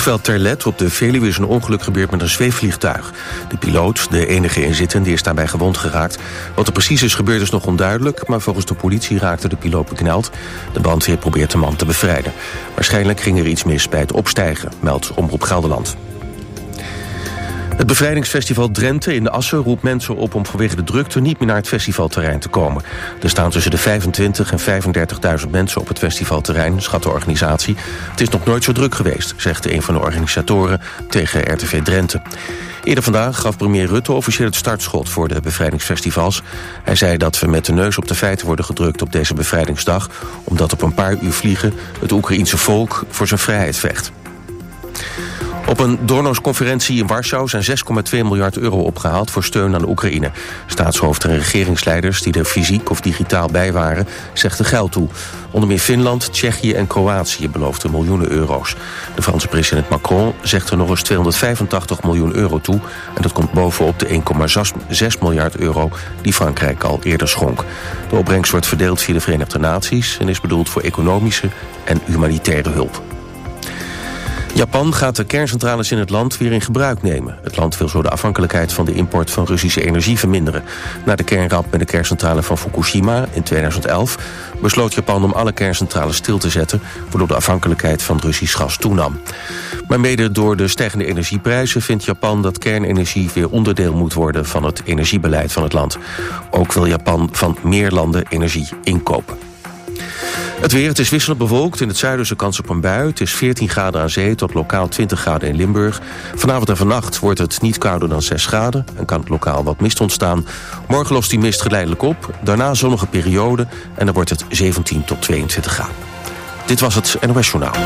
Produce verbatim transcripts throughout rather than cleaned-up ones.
vliegveld Terlet op de Veluwe is een ongeluk gebeurd met een zweefvliegtuig. De piloot, de enige inzittende, is daarbij gewond geraakt. Wat er precies is gebeurd is nog onduidelijk, maar volgens de politie raakte de piloot bekneld. De brandweer probeert de man te bevrijden. Waarschijnlijk ging er iets mis bij het opstijgen, meldt Omroep Gelderland. Het bevrijdingsfestival Drenthe in de Assen roept mensen op om vanwege de drukte niet meer naar het festivalterrein te komen. Er staan tussen de vijfentwintigduizend en vijfendertigduizend mensen op het festivalterrein, schat de organisatie. Het is nog nooit zo druk geweest, zegt een van de organisatoren tegen R T V Drenthe. Eerder vandaag gaf premier Rutte officieel het startschot voor de bevrijdingsfestivals. Hij zei dat we met de neus op de feiten worden gedrukt op deze bevrijdingsdag, omdat op een paar uur vliegen het Oekraïense volk voor zijn vrijheid vecht. Op een doornosconferentie in Warschau zijn zes komma twee miljard euro opgehaald voor steun aan de Oekraïne. Staatshoofden en regeringsleiders die er fysiek of digitaal bij waren, zegden geld toe. Onder meer Finland, Tsjechië en Kroatië beloofden miljoenen euro's. De Franse president Macron zegt er nog eens tweehonderdvijfentachtig miljoen euro toe. En dat komt bovenop de één komma zes miljard euro die Frankrijk al eerder schonk. De opbrengst wordt verdeeld via de Verenigde Naties en is bedoeld voor economische en humanitaire hulp. Japan gaat de kerncentrales in het land weer in gebruik nemen. Het land wil zo de afhankelijkheid van de import van Russische energie verminderen. Na de kernramp met de kerncentrale van Fukushima in tweeduizend elf... besloot Japan om alle kerncentrales stil te zetten, waardoor de afhankelijkheid van Russisch gas toenam. Maar mede door de stijgende energieprijzen vindt Japan dat kernenergie weer onderdeel moet worden van het energiebeleid van het land. Ook wil Japan van meer landen energie inkopen. Het weer, het is wisselend bewolkt. In het zuiden is er kans op een bui. Het is veertien graden aan zee tot lokaal twintig graden in Limburg. Vanavond en vannacht wordt het niet kouder dan zes graden... en kan het lokaal wat mist ontstaan. Morgen lost die mist geleidelijk op. Daarna zonnige periode en dan wordt het zeventien tot tweeëntwintig graden. Dit was het N O S Journaal.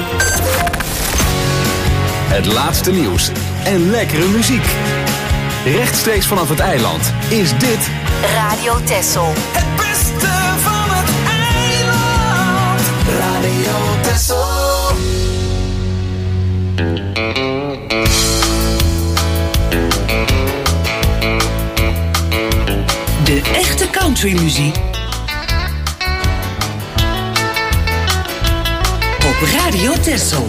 Het laatste nieuws en lekkere muziek. Rechtstreeks vanaf het eiland is dit... Radio Texel. Het beste van het eiland. Radio Texel. De echte countrymuziek op Radio Texel.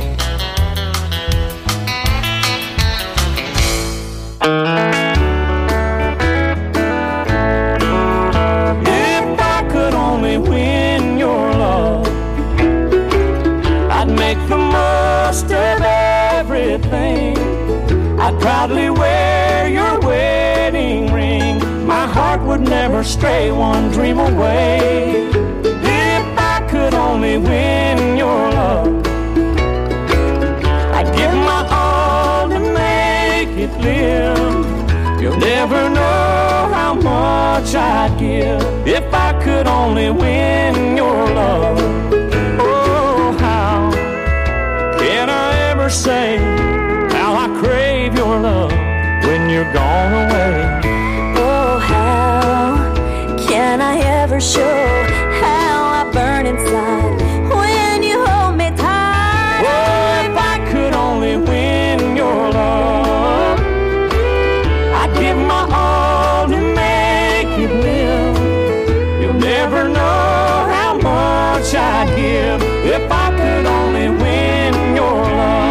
I'd proudly wear your wedding ring. My heart would never stray one dream away. If I could only win your love, I'd give my all to make it live. You'll never know how much I'd give if I could only win your love. Oh, how can I ever say how I crave your love when you're gone away? Oh, how can I ever show how I burn inside when you hold me tight? Oh, if I could only win your love, I'd give my all to make it live. You'll never know how much I'd give if I could only win your love.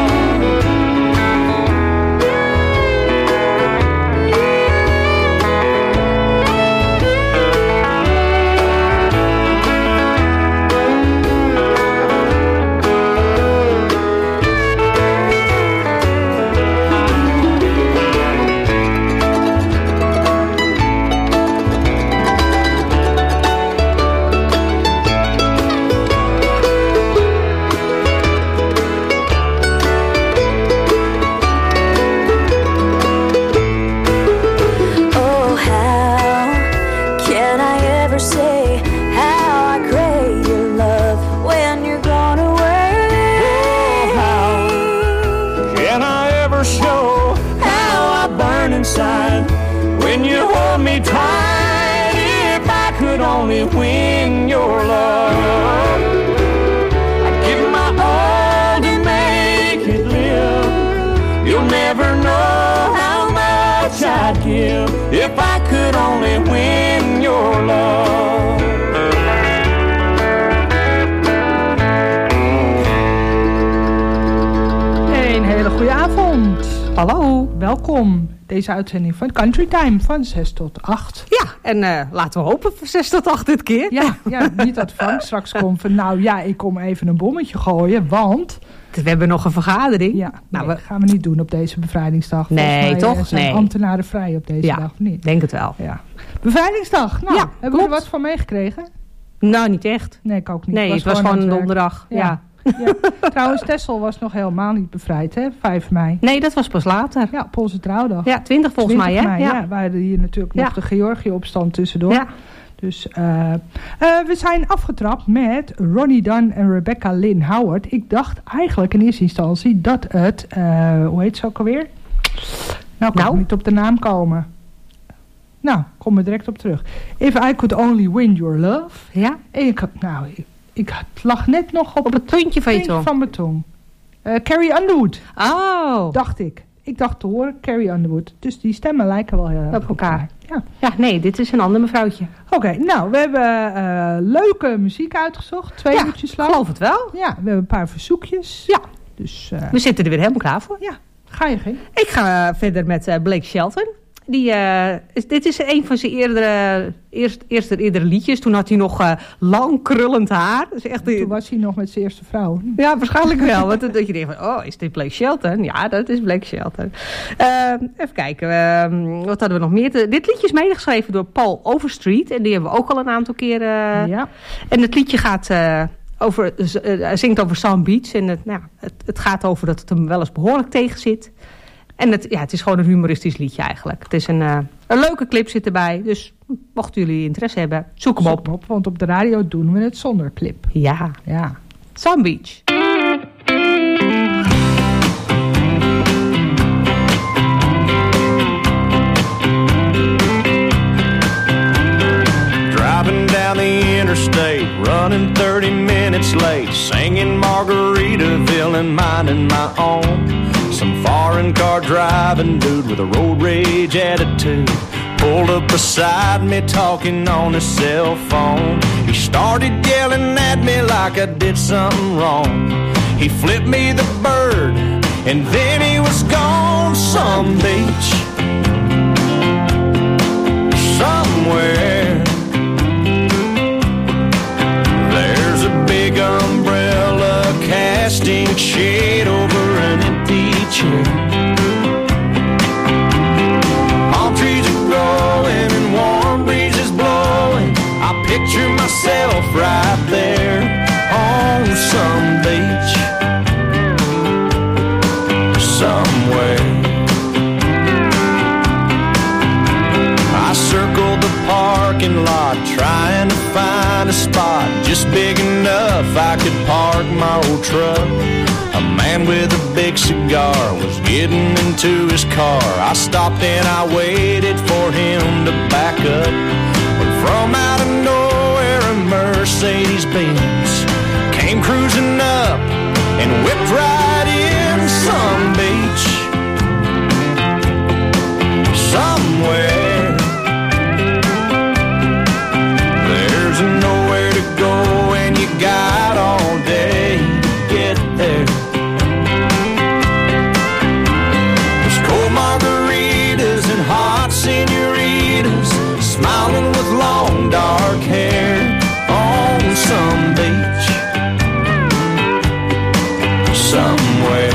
Win your love, I'd give my all to make it live. You'll never know how much I'd give if I could only win your love. Een hele goede avond. Hallo. Welkom. Deze uitzending van Country Time van zes tot acht. Ja, en uh, laten we hopen van zes tot acht dit keer. Ja, ja, niet dat Frank straks komt van nou ja, ik kom even een bommetje gooien, want... We hebben nog een vergadering. Ja, nou, nee, we... gaan we niet doen op deze bevrijdingsdag. Nee, mij, toch? Zijn nee. ambtenaren vrij op deze ja, dag, of niet? Denk het wel. Ja. Bevrijdingsdag, nou, ja, hebben we er wat van meegekregen? Nou, niet echt. Nee, ik ook niet. Nee, het was, het was gewoon een donderdag. Ja. ja. Ja. Trouwens, Texel was nog helemaal niet bevrijd, hè? vijf mei. Nee, dat was pas later. Ja, op onze trouwdag. Ja, twintig volgens mij, hè? mei, ja. ja. We hadden hier natuurlijk nog ja. de Georgië-opstand tussendoor. Ja. Dus uh, uh, we zijn afgetrapt met Ronnie Dunn en Rebecca Lynn Howard. Ik dacht eigenlijk in eerste instantie dat het, uh, hoe heet ze ook alweer? Nou, kan nou? ik niet op de naam komen. Nou, kom er direct op terug. If I Could Only Win Your Love. Ja. En ik, nou, ik, ik lag net nog op, op het puntje van je tong. van mijn tong. Uh, Carrie Underwood. Oh. Dacht ik. Ik dacht te horen Carrie Underwood. Dus die stemmen lijken wel heel op elkaar. Ja. ja, nee, dit is een ander mevrouwtje. Oké, okay, nou, we hebben uh, leuke muziek uitgezocht. Twee ja, uurtjes lang. Ik geloof het wel. Ja, we hebben een paar verzoekjes. Ja. Dus, uh, we zitten er weer helemaal klaar voor. Ja, ga je geen? Ik ga uh, verder met uh, Blake Shelton. Die, uh, is, dit is een van zijn eerdere, eerst, eerste eerdere liedjes. Toen had hij nog uh, lang krullend haar. Dus echt, toen was hij nog met zijn eerste vrouw. Ja, waarschijnlijk wel. Want dat je denkt van, oh, is dit Blake Shelton? Ja, dat is Blake Shelton. Uh, even kijken, uh, wat hadden we nog meer? Dit liedje is medegeschreven door Paul Overstreet. En die hebben we ook al een aantal keren. Uh, ja. En het liedje gaat... Uh, over, uh, zingt over Palm Beach. En het, nou, het, het gaat over dat het hem wel eens behoorlijk tegen zit. En het, ja, het is gewoon een humoristisch liedje eigenlijk. Het is een, uh, een leuke clip zit erbij. Dus mochten jullie interesse hebben, zoek hem zoek op. hem op. Want op de radio doen we het zonder clip. Ja. ja. Palm Beach. Driving down the interstate, running thirty minutes late, singing Margaritaville and minding my own. Some foreign car driving dude with a road rage attitude pulled up beside me talking on his cell phone. He started yelling at me like I did something wrong. He flipped me the bird and then he was gone. Some beach somewhere, there's a big umbrella casting shade over an empty chair. Palm trees are growing and warm breezes blowing. I picture myself right there on some beach somewhere. I circled the parking lot trying to find a spot just big enough I could park my old truck. A man with a big cigar was getting into his car. I stopped and I waited for him to back up. But from out of nowhere a Mercedes Benz came cruising up and whipped right in some beach somewhere. There's nowhere to go and you got all day to get there. There's cold margaritas and hot senoritas smiling with long dark hair on some beach somewhere.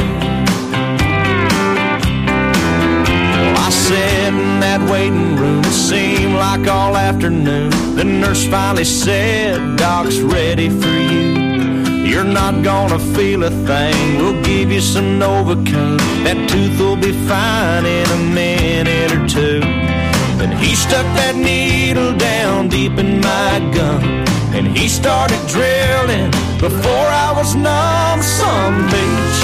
Well, I sat in that waiting room, it seemed like all afternoon. The nurse finally said, Doc's ready for you. You're not gonna feel a thing, we'll give you some Novocaine. That tooth will be fine in a minute or two. Then he stuck that needle down deep in my gum, and he started drilling before I was numb. Some beach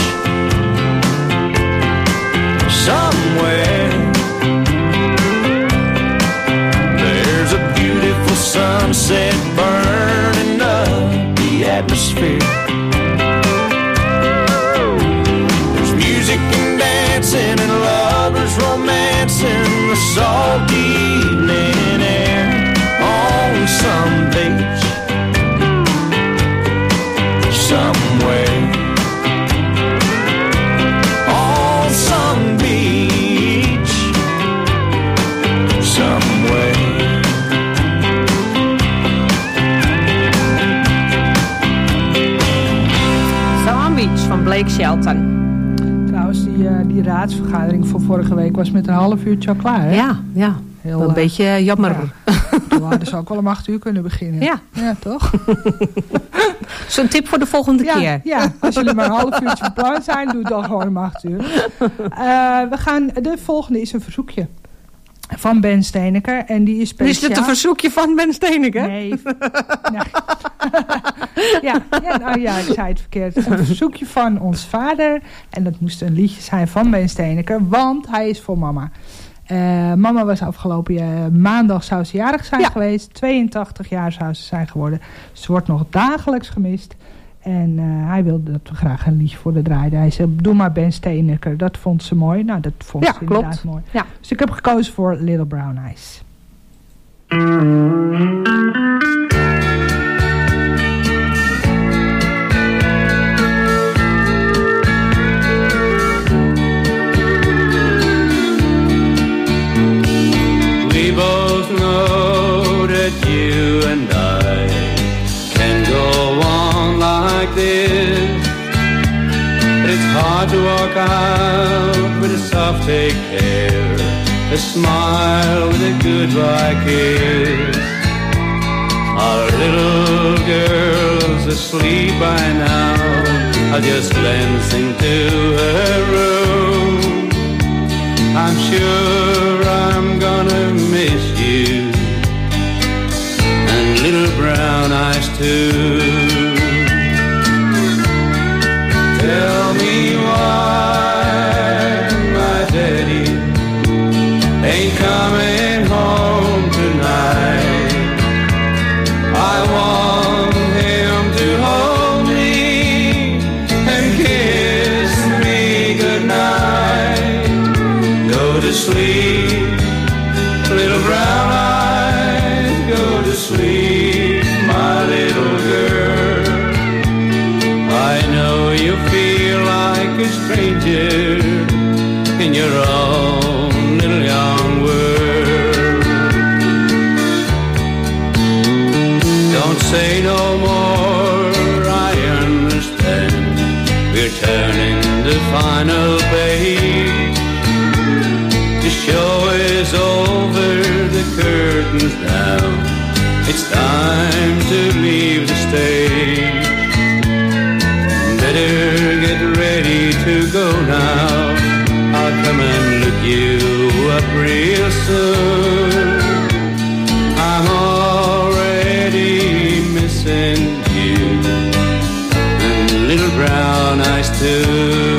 somewhere, there's a beautiful sunset burning up the atmosphere. There's music and dancing and lovers romancing the salty evening air on some beach somewhere. On Blake Shelton. Trouwens, die, uh, die raadsvergadering van vorige week was met een half uurtje al klaar, hè? Ja, ja. Heel, een uh, beetje uh, jammer. Ja. Toen hadden ze ook wel om acht uur kunnen beginnen. Ja. Ja, toch? Zo'n tip voor de volgende ja, keer. Ja, als jullie maar een half uurtje van plan zijn, doe het dan gewoon om acht uur. Uh, we gaan, de volgende is een verzoekje. Van Ben Steeneker. En die is speciaal. Is het een verzoekje van Ben Steeneker? Nee. nee. ja, ja, nou ja, ik zei het verkeerd. Een verzoekje van ons vader. En dat moest een liedje zijn van Ben Steeneker. Want hij is voor mama. Uh, mama was afgelopen uh, maandag zou ze jarig zijn ja. geweest. tweeëntachtig jaar zou ze zijn geworden. Ze wordt nog dagelijks gemist. En uh, hij wilde dat we graag een liedje voor de draaiden. Hij zei, doe maar Ben Steeneker. Dat vond ze mooi. Nou, dat vond ja, ze inderdaad klopt. mooi. Ja. Dus ik heb gekozen voor Little Brown Eyes. We both know that you and I can go on like this. But it's hard to walk out with a soft take care, a smile with a goodbye kiss. Our little girl's asleep by now. I'll just glance into her room. I'm sure I'm gonna miss you, and little brown eyes too. Tell me why my daddy ain't coming home tonight. I want him to hold me and kiss me goodnight. Go to sleep, little brown eyes, go to sleep, my little girl. I know you feel like a stranger in your own little young world. Don't say no more, I understand. We're turning the final page. The show is over, the curtain's down. It's time to leave the stage. Better get ready to go now. I'll come and look you up real soon. I'm already missing you, and little brown eyes too.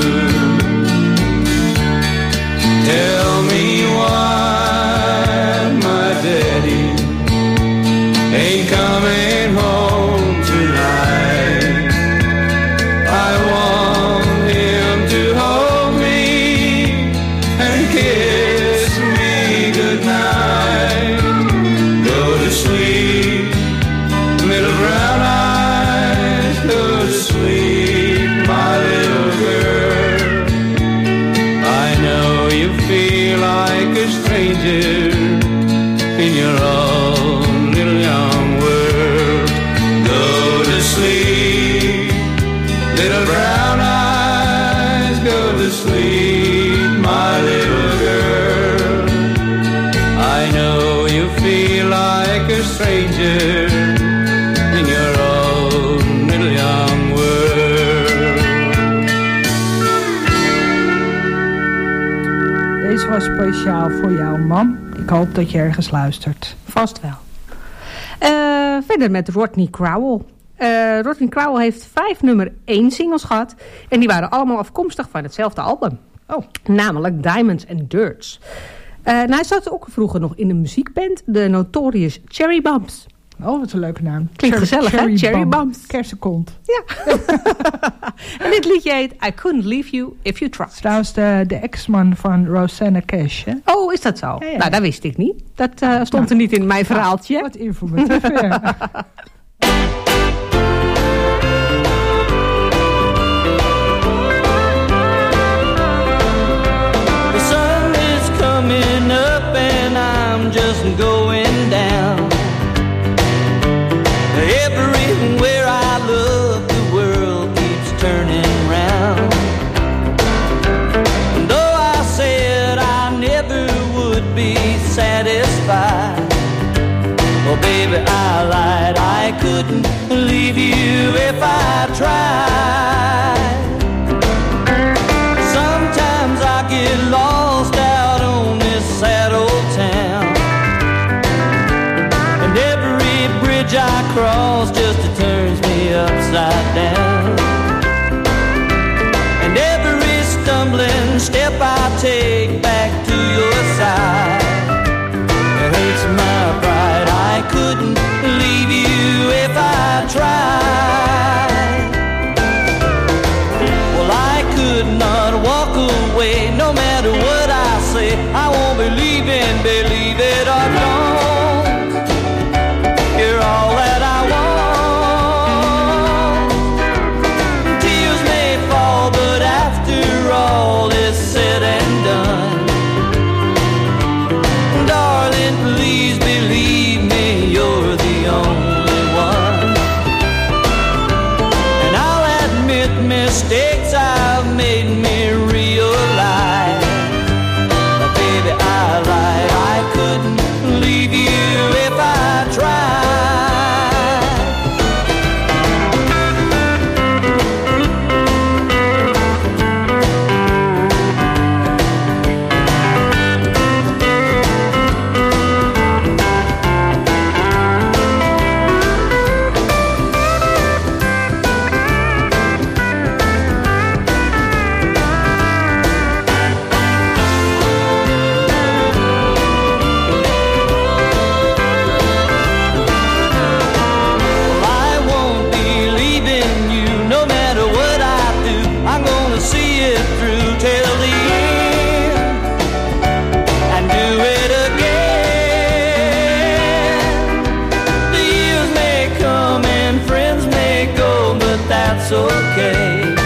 Tell me why my daddy ain't coming home tonight. I want him to hold me and kiss me goodnight. Go to sleep, little brown eyes, go to sleep, my little girl. I know you feel like a stranger in your own little young world. Go to sleep, little brown eyes, go to sleep, my little girl. I know you feel like a stranger in your own little young world. Deze was speciaal voor jou, mam. Ik hoop dat je ergens luistert. Vast wel. Uh, verder met Rodney Crowell. Uh, Rodney Crowell heeft vijf nummer één singles gehad. En die waren allemaal afkomstig van hetzelfde album. Oh. Namelijk Diamonds and Dirts. Uh, nou, hij zat ook vroeger nog in een muziekband. De Notorious Cherry Bumps. Oh, wat een leuke naam. Klinkt Cherry, gezellig, Cherry hè? Cherry Bumps. Bumps. Kersenkont. Ja. En dit liedje heet I Couldn't Leave You If You Tried. Trouwens de, de ex-man van Rosanna Cash, hè? Oh, is dat zo? Ja, ja. Nou, dat wist ik niet. Dat uh, stond nou, er niet in mijn verhaaltje. Wat informatief, ja. The sun is coming up and I'm just going down. Everywhere I look, the world keeps turning round. couldn't leave you if I tried. Sometimes I get lost out on this sad old town, and every bridge I cross just turns me upside down. And every stumbling step I take back to your side, it hurts my pride. I couldn't leave you if I tried. Well, I could not walk away, no matter what I say. I won't believe in, believe it or don't. You're all that I want. Tears may fall, but after all is said and done, darling, please believe me, you're the only one. And I'll admit mistakes I've made me realize that, baby, I lied. I couldn't leave you if I tried. That's okay,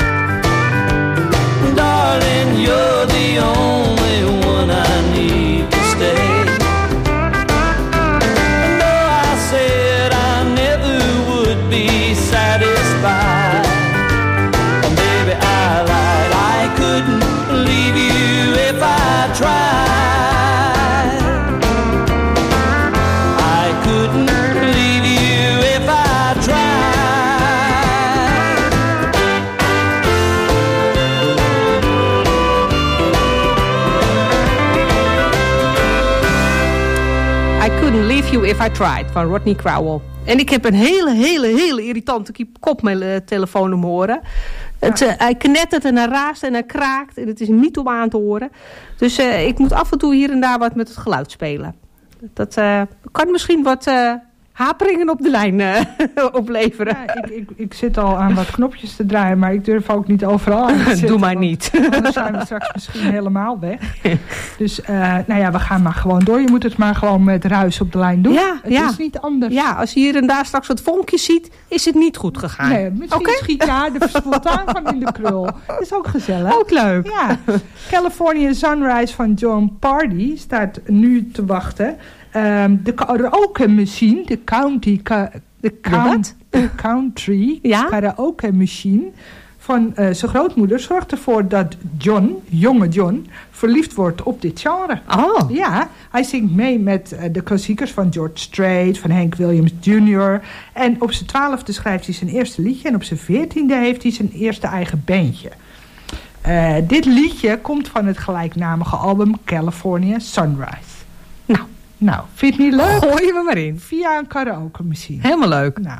darling, you're the only one I need to stay. And though I said I never would be satisfied, baby, I lied. I couldn't leave you if I tried. I couldn't leave you if I tried. I Couldn't Leave You If I Tried van Rodney Crowell. En ik heb een hele, hele, hele irritante koptelefoon om horen. Het, ja. uh, hij knettert en hij raast en hij kraakt. En het is niet om aan te horen. Dus uh, ik moet af en toe hier en daar wat met het geluid spelen. Dat uh, kan misschien wat uh, haperingen op de lijn uh, opleveren. Ja, ik, ik, ik zit al aan wat knopjes te draaien, maar ik durf ook niet overal aan te zitten. Doe maar niet. Anders zijn we straks misschien helemaal weg. Dus uh, nou ja, we gaan maar gewoon door. Je moet het maar gewoon met ruis op de lijn doen. Ja, het ja. is niet anders. Ja, als je hier en daar straks wat vonkjes ziet, is het niet goed gegaan. Nee, misschien okay? schiet je haar er spontaan van in de krul. Dat is ook gezellig. Ook leuk. Ja. California Sunrise van John Pardy staat nu te wachten. Um, de karaoke machine, de county, ka, de, count, de country ja? karaoke machine van uh, zijn grootmoeder zorgt ervoor dat John, jonge John, verliefd wordt op dit genre. Oh. Ja, hij zingt mee met uh, de klassiekers van George Strait, van Hank Williams junior En op zijn twaalfde schrijft hij zijn eerste liedje en op zijn veertiende heeft hij zijn eerste eigen bandje. Uh, dit liedje komt van het gelijknamige album California Sunrise. Nou. Nou, vind je het niet leuk? Gooi je me maar in. Via een karaoke machine. Helemaal leuk. Nou.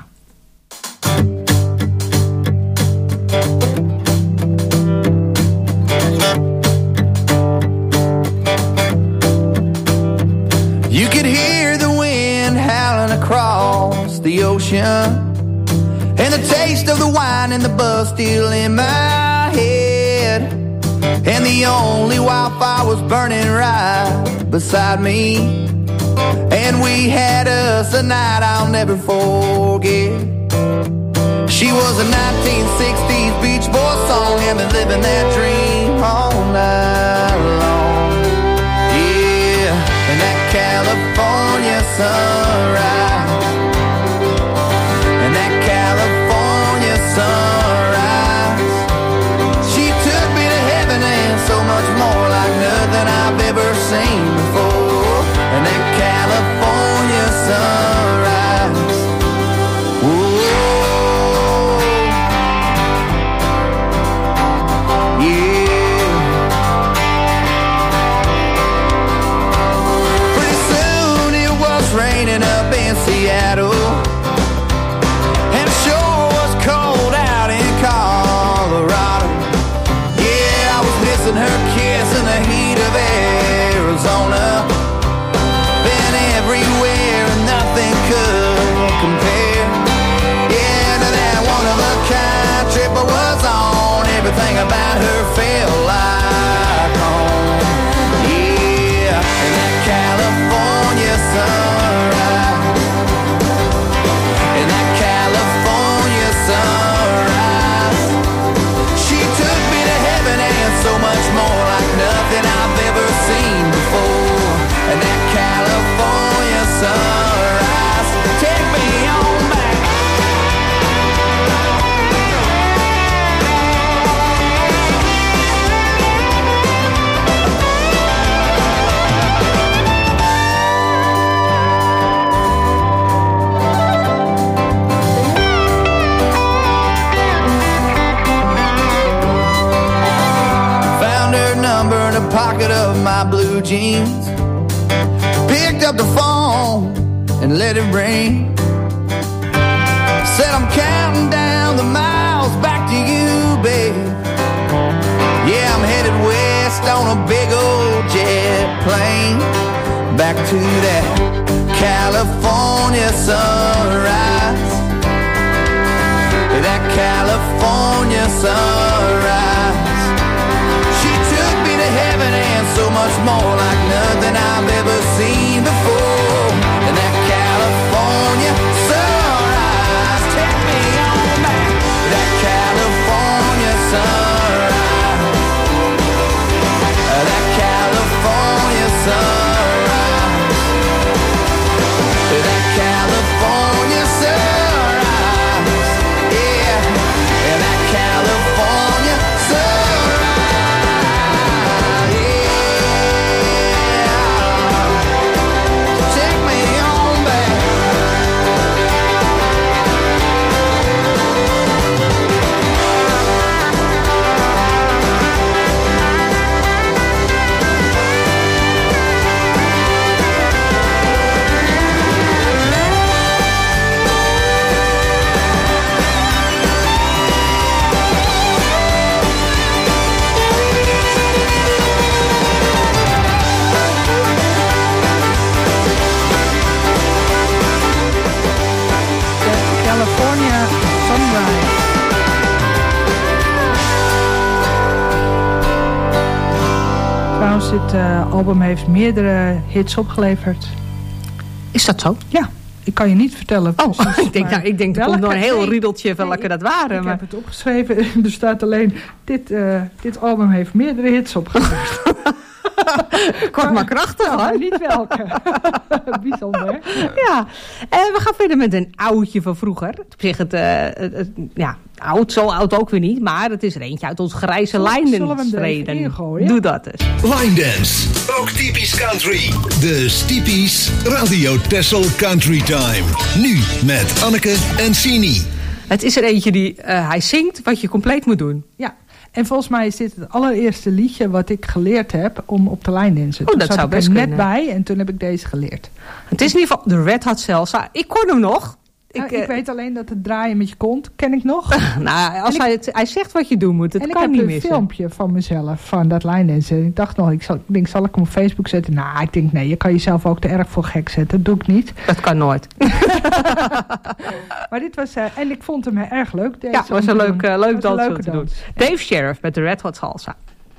You could hear the wind howling across the ocean, and the taste of the wine and the buzz still in my head, and the only wildfire was burning right beside me. And we had us a night I'll never forget. She was a nineteen sixties Beach Boys song, and been living that dream all night long. Yeah, and that California sunrise, and that California sunrise, she took me to heaven and so much more, like nothing I've ever seen before. And that California sunrise, her felt like home. Yeah, in that California sunrise, in that California sunrise, she took me to heaven and so much more, like nothing I've ever seen before. In that California sunrise, take me on back. Found her number in a pocket of my blue jeans, picked up the phone and let it ring. Said I'm counting down the miles back to you, babe. Yeah, I'm headed west on a big old jet plane, back to that California sunrise, that California sunrise. She took me to heaven and so much more, like nothing I've ever seen before. And that California sunrise, take me on back. That California sunrise, that California sunrise, that California sunrise, yeah, and that California sunrise, yeah. Take me on back. California Sunrise. Trouwens, dit uh, album heeft meerdere hits opgeleverd. Is dat zo? Ja, ik kan je niet vertellen. Oh, precies, ik denk, maar nou, ik denk er komt nog een heel nee, riedeltje van nee, welke dat waren. Ik maar... heb het opgeschreven. Er staat alleen, dit, uh, dit album heeft meerdere hits opgeleverd. Kort maar krachtig, ja, hoor. Niet welke. Bijzonder. Ja, en we gaan verder met een oudje van vroeger. Op zich het, uh, het, het ja, oud, zo oud ook weer niet, maar het is er eentje uit ons grijze Lijndenstreden. Doe dat eens. Line Dance, ook typisch country. De Stiepies Radio Tessel Country Time. Nu met Anneke en Sini. Het is er eentje die, uh, hij zingt wat je compleet moet doen. Ja. En volgens mij is dit het allereerste liedje wat ik geleerd heb om op de lijn te dansen. Oh, toen dat zat zou ik er best net kunnen. bij en toen heb ik deze geleerd. Het is in ieder geval de Red Hot Salsa. Ik kon hem nog. Ik, Ik, uh, uh, ik weet alleen dat het draaien met je kont, ken ik nog. nou, als En hij, ik- het, hij zegt wat je doen moet, het en ik kan heb niet een missen. filmpje van mezelf, van dat lijndansen. Ik dacht nog, ik, zal, ik denk, zal ik hem op Facebook zetten? Nou, ik denk, nee, je kan jezelf ook te erg voor gek zetten. Dat doe ik niet. Dat kan nooit. Maar dit was, uh, en ik vond hem erg leuk. Deze Ja, het was om een te leuk, doen. uh, leuk Het was een dans om leuke te doen. dans. Dave Sheriff met de Red Hot Salsa.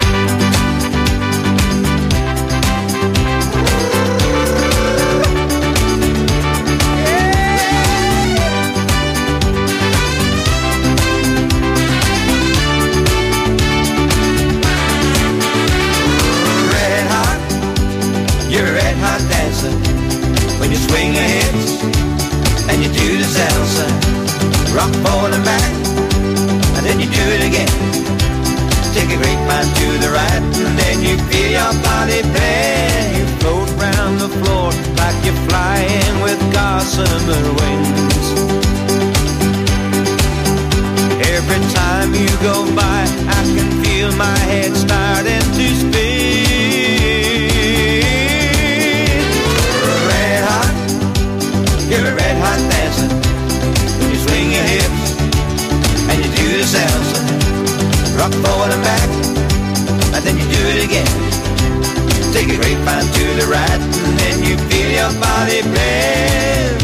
Red hot, you're a red hot dancer. When you swing your hips and you do the salsa, rock forward and back, and then you do it again. Take a grapevine to the right, and then you feel your body bend. You float around the floor like you're flying with gossamer wings. Every time you go by, I can feel my head starting to spin. Red hot, you're a red hot dancer. When you swing your hips and you do the salsa, rock forward and back, and then you do it again. Take a grapevine to the right, and then you feel your body bend.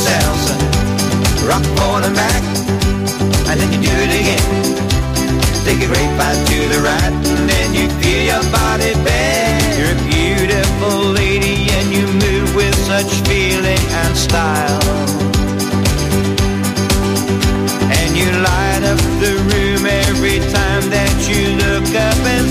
salsa, rock forward and back, and then you do it again. Take a grapevine to the right, and then you feel your body bend. You're a beautiful lady, and you move with such feeling and style. And you light up the room every time that you look up and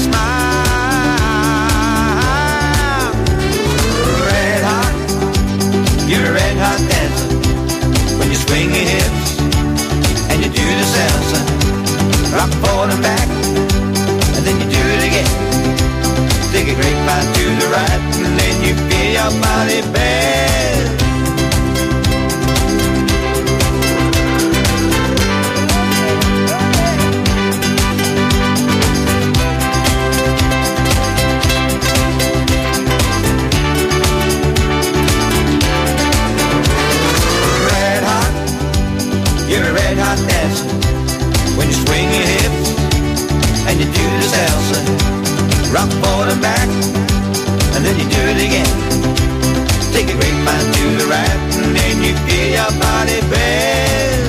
smile. Red hot, you're a red hot dancer. When you swing your hips and you do the salsa, rock forward and back, and then you do it again. Take a grapevine to the right, and then you feel your body bend. Red hot, you're a red hot dancer. When you swing your hips and you do the salsa, rock forward and back, and then you do it again. Take a grapevine to the right, and then you feel your body bend.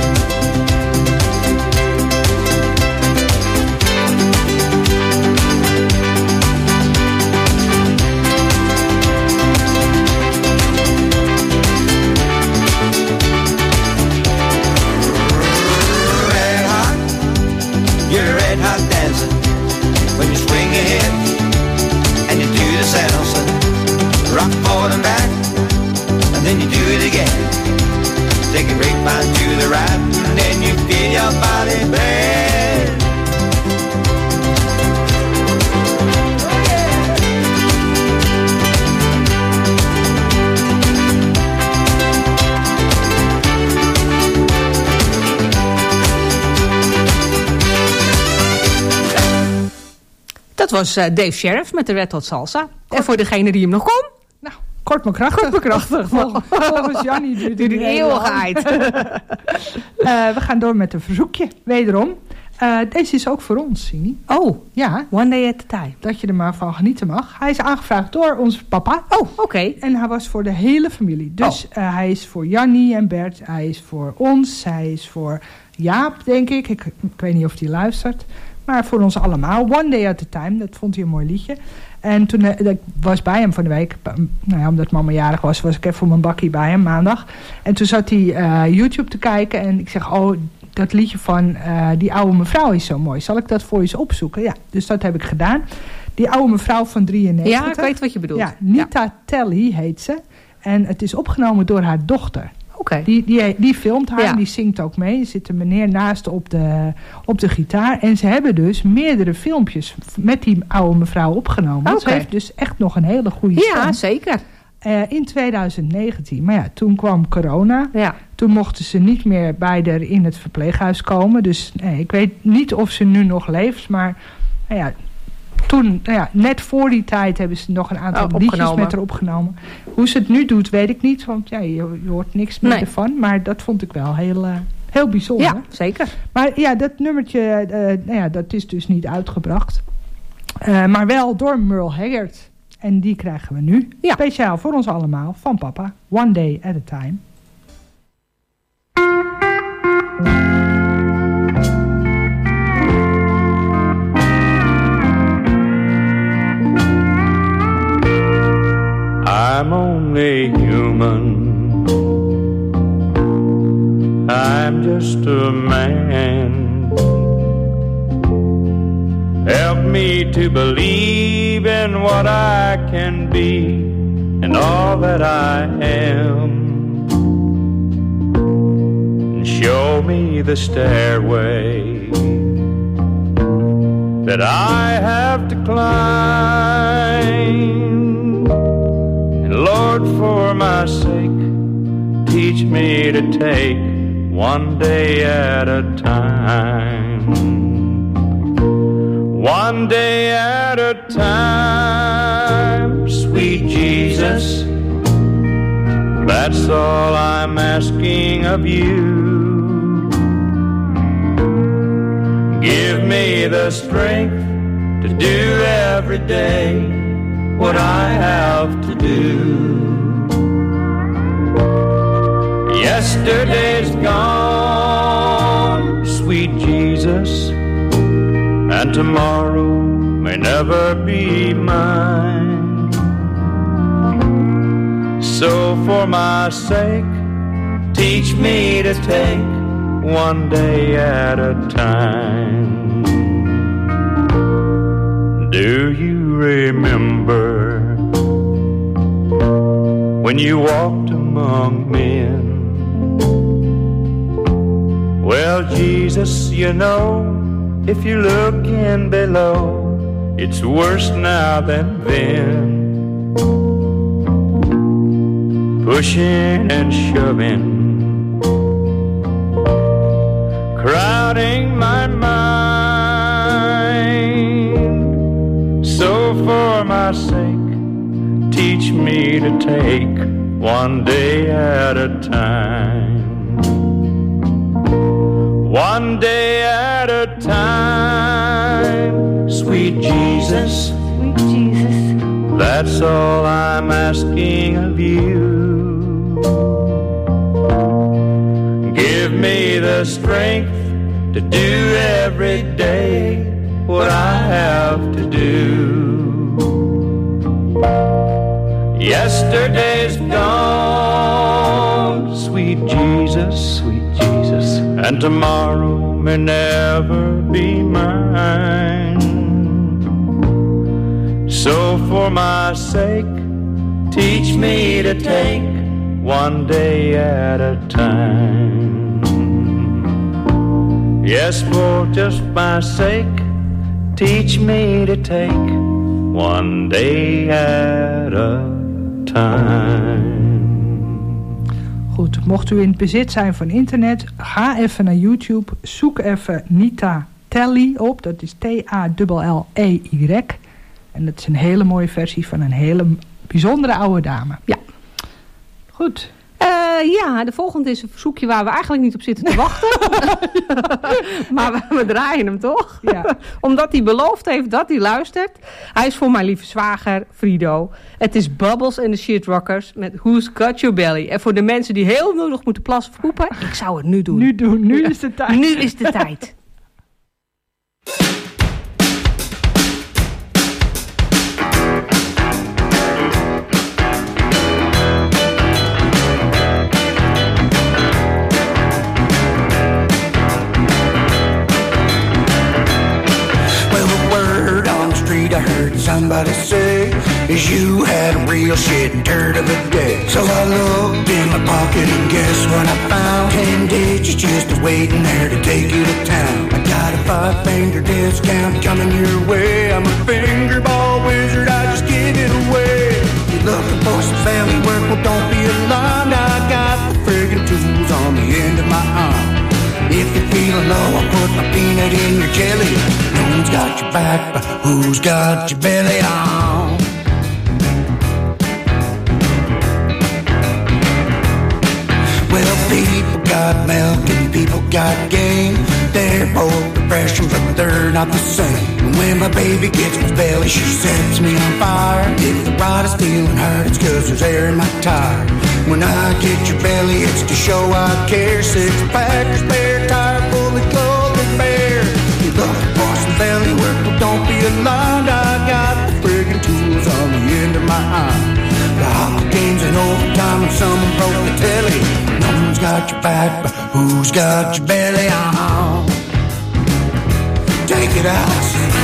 You're a red hot dancer. When you swing your hips and you do the salsa, rock forward and back, and then you do it again. Take a grapevine to the right, and then you feel your body bend. Dat was uh, Dave Sheriff met de Red Hot Salsa. Kort. En voor degene die hem nog kon... Nou, kort maar krachtig. Kort maar krachtig. Vol, volgens Jannie duurt het een eeuwigheid. uh, we gaan door met een verzoekje, wederom. Uh, deze is ook voor ons, Sini. Oh, ja. One day at a time. Dat je er maar van genieten mag. Hij is aangevraagd door onze papa. Oh, oké. Okay. En hij was voor de hele familie. Dus oh. uh, hij is voor Jannie en Bert. Hij is voor ons. Hij is voor Jaap, denk ik. Ik, ik weet niet of hij luistert. Maar voor ons allemaal. One Day at a Time. Dat vond hij een mooi liedje. En toen uh, ik was bij hem van de week. Nou ja, omdat mama jarig was, was ik even voor mijn bakkie bij hem maandag. En toen zat hij uh, YouTube te kijken. En ik zeg, oh, dat liedje van uh, die oude mevrouw is zo mooi. Zal ik dat voor je eens opzoeken? Ja, dus dat heb ik gedaan. Die oude mevrouw van drieënnegentig. Ja, ik weet wat je bedoelt. Ja, Nita ja. Telly heet ze. En het is opgenomen door haar dochter. Okay. Die, die, die filmt haar ja. en die zingt ook mee. Er zit een meneer naast op de, op de gitaar. En ze hebben dus meerdere filmpjes met die oude mevrouw opgenomen. Okay. Ze heeft dus echt nog een hele goede stem. Ja, zeker. Uh, in tweeduizend negentien. Maar ja, toen kwam corona. Ja. Toen mochten ze niet meer bij haar in het verpleeghuis komen. Dus nee, ik weet niet of ze nu nog leeft. Maar nou ja, toen, nou ja, net voor die tijd hebben ze nog een aantal oh, liedjes met haar opgenomen. Hoe ze het nu doet, weet ik niet. Want ja, je, je hoort niks meer nee. ervan. Maar dat vond ik wel heel, uh, heel bijzonder. Ja, zeker. Maar ja, dat nummertje, uh, nou ja, dat is dus niet uitgebracht. Uh, maar wel door Merle Haggard. En die krijgen we nu. Ja. Speciaal voor ons allemaal. Van papa. One Day at a Time. I'm only human. I'm just a man. Help me to believe in what I can be and all that I am. And show me the stairway that I have to climb. Lord, for my sake, teach me to take one day at a time. One day at a time, sweet Jesus, that's all I'm asking of you. Give me the strength to do every day what I have to do. Yesterday's gone, sweet Jesus, and tomorrow may never be mine. So for my sake, teach me to take one day at a time. Do you remember when you walked among men? Well, Jesus, you know, if you're looking below, it's worse now than then. Pushing and shoving, crowding my mind. So for my sake, teach me to take one day at a time. One day at a time, sweet Jesus, Sweet Jesus, that's all I'm asking of you. Give me the strength to do every day what I have to do. Yesterday's gone, sweet Jesus, sweet Jesus, and tomorrow may never be mine. So for my sake, teach me to take one day at a time. Yes, for just my sake, teach me to take one day at a time. Goed, mocht u in het bezit zijn van internet, ga even naar YouTube, zoek even Nita Telly op, dat is T A L L E Y. En dat is een hele mooie versie van een hele bijzondere oude dame. Ja. Goed. Uh, ja, de volgende is een verzoekje waar we eigenlijk niet op zitten te wachten. Maar we, we draaien hem toch? Ja. Omdat hij beloofd heeft dat hij luistert. Hij is voor mijn lieve zwager, Frido. Het is Bubbles and the Shitrockers met Who's Got Your Belly. En voor de mensen die heel nodig moeten plassen of poepen, ik zou het nu doen. Nu doen, nu is de tijd. Nu is de tijd. I heard somebody say is you had a real shit and turd of a day. So I looked in my pocket and guess what I found? Ten digits just waiting there to take you to town. I got a five finger discount coming your way. I'm a finger ball wizard, I just give it away. You're looking for some family work, well don't be alarmed. I got the friggin' tools on the end of my arm. If you're feeling low, I'll put my peanut in your jelly. No one's got your back, but who's got your belly on? Well, people got milk and people got game. They're both depressions, but they're not the same. And when my baby gets my belly, she sets me on fire. If the ride is feeling hurt, it's cause there's air in my tire. When I get your belly, it's to show I care. Six packers, spare tire, fully clothed and bare. You're looking for some belly work, well don't be alarmed. I got the friggin' tools on the end of my arm. The hockey game's in overtime and someone broke the telly. No one's got your back, but who's got your belly on? Take it out.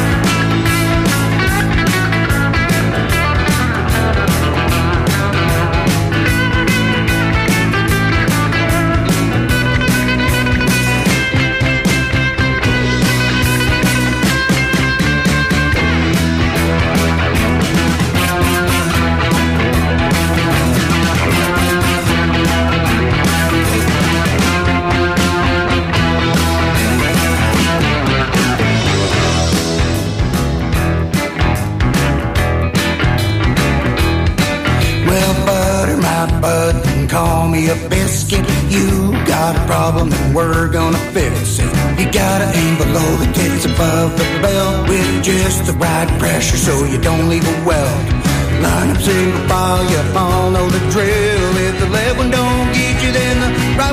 Call me a biscuit, you got a problem and we're gonna fix it. You gotta aim below the tits, above the belt, with just the right pressure so you don't leave a welt. Line up single file, you all know the drill. If the left one don't get you, then the